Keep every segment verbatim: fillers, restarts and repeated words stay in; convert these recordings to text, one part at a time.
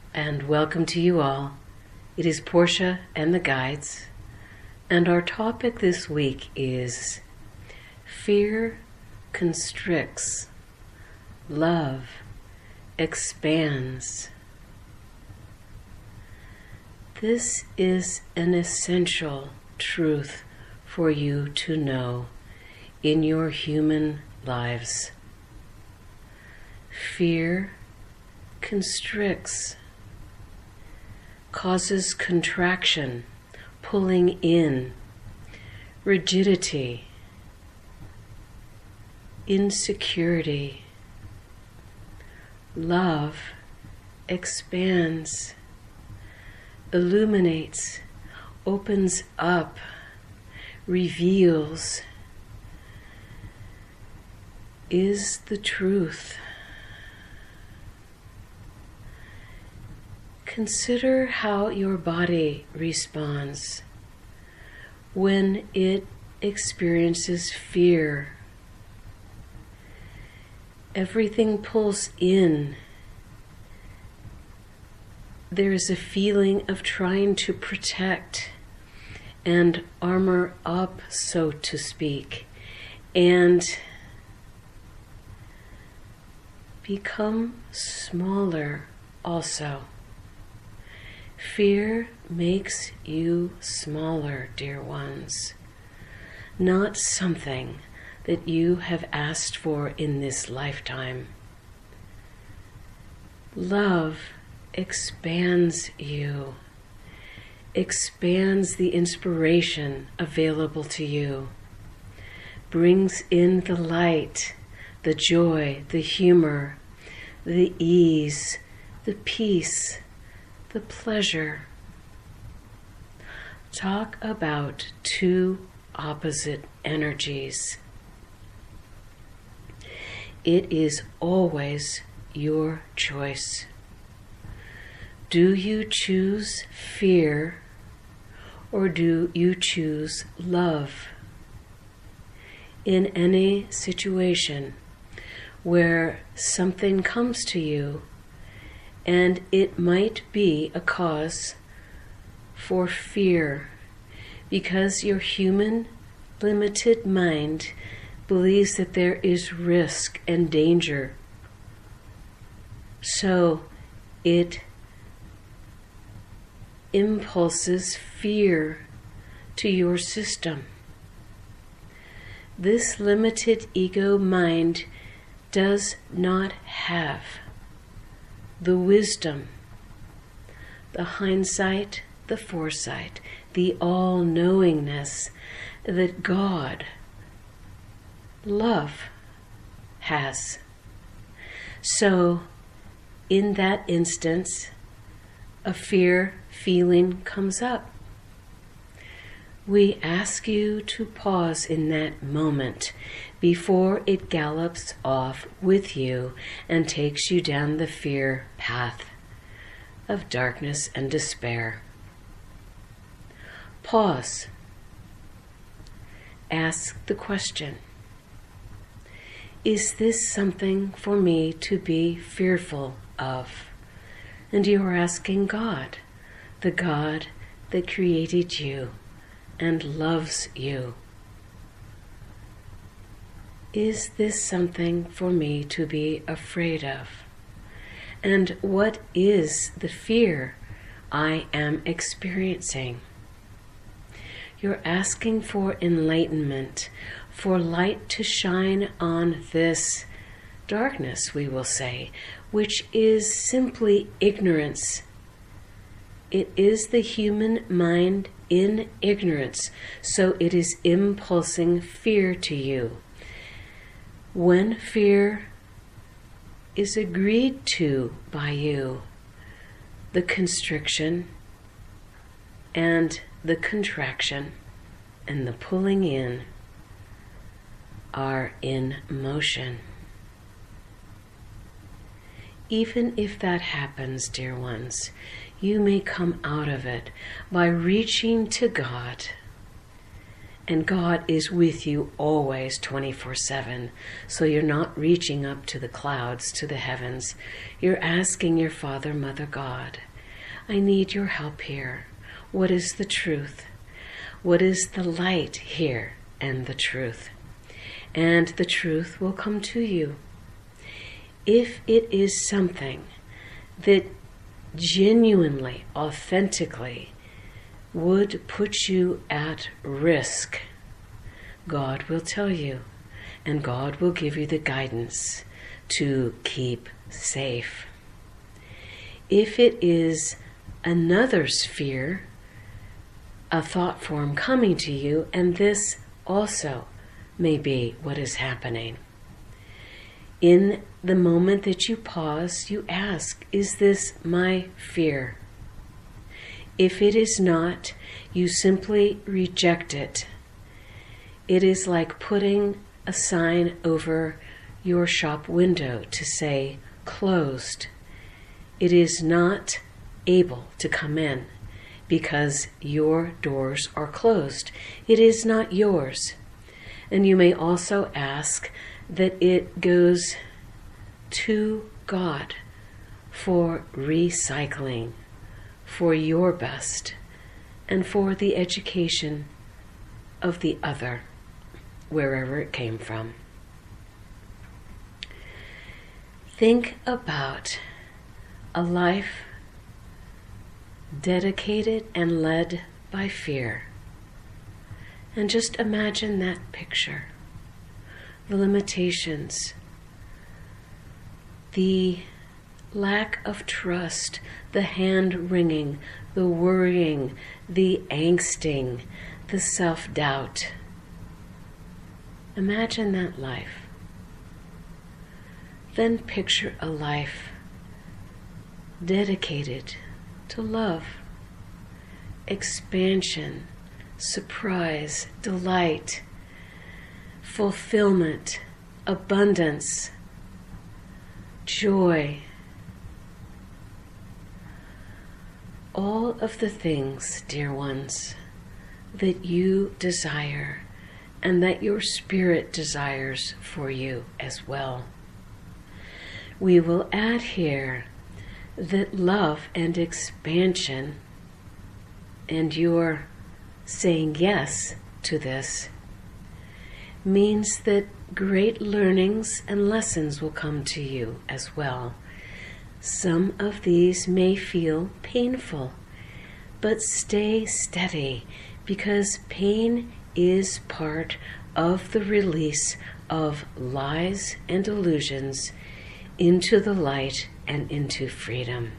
and welcome to you all. It is Portia and the Guides, and our topic this week is Fear Constricts, Love Expands. This is an essential truth for you to know in your human lives. Fear constricts, causes contraction, pulling in, rigidity, insecurity. Love expands, illuminates, opens up, reveals, is the truth. Consider how your body responds when it experiences fear. Everything pulls in. There is a feeling of trying to protect and armor up, so to speak, and become smaller also. Fear makes you smaller, dear ones, not something that you have asked for in this lifetime. Love expands you, expands the inspiration available to you, brings in the light, the joy, the humor, the ease, the peace, the pleasure. Talk about two opposite energies. It is always your choice. Do you choose fear or do you choose love? In any situation where something comes to you, and it might be a cause for fear because your human limited mind believes that there is risk and danger. So it impulses fear to your system. This limited ego mind does not have the wisdom, the hindsight, the foresight, the all-knowingness that God, love, has. So, in that instance, a fear feeling comes up. We ask you to pause in that moment before it gallops off with you and takes you down the fear path of darkness and despair. Pause. Ask the question, is this something for me to be fearful of? And you are asking God, the God that created you and loves you. Is this something for me to be afraid of? And what is the fear I am experiencing? You're asking for enlightenment, for light to shine on this darkness, we will say, which is simply ignorance. It is the human mind in ignorance, so it is impulsing fear to you. When fear is agreed to by you, the constriction and the contraction and the pulling in are in motion. Even if that happens, dear ones, you may come out of it by reaching to God And God is with you always twenty-four seven. So you're not reaching up to the clouds, to the heavens. You're asking your Father, Mother God, I need your help here. What is the truth? What is the light here and the truth? And the truth will come to you. If it is something that genuinely, authentically would put you at risk, God will tell you, and God will give you the guidance to keep safe. If it is another's fear, a thought form coming to you, and this also may be what is happening. In the moment that you pause, you ask, is this my fear? If it is not, you simply reject it. It is like putting a sign over your shop window to say, closed. It is not able to come in because your doors are closed. It is not yours. And you may also ask that it goes to God for recycling, for your best, and for the education of the other, wherever it came from. Think about a life dedicated and led by fear. And just imagine that picture. The limitations, the lack of trust, the hand-wringing, the worrying, the angsting, the self-doubt. Imagine that life. Then picture a life dedicated to love, expansion, surprise, delight, fulfillment, abundance, joy. All of the things, dear ones, that you desire and that your spirit desires for you as well. We will add here that love and expansion, and your saying yes to this, means that great learnings and lessons will come to you as well. Some of these may feel painful, but stay steady, because pain is part of the release of lies and illusions into the light and into freedom.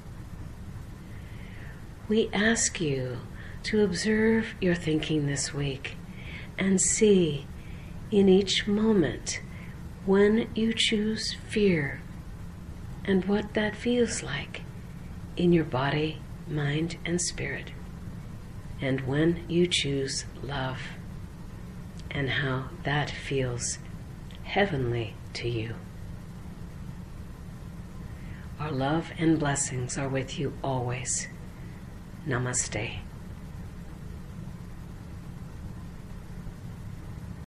We ask you to observe your thinking this week and see in each moment when you choose fear and what that feels like in your body, mind, and spirit, and when you choose love and how that feels heavenly to you. Our love and blessings are with you always. Namaste.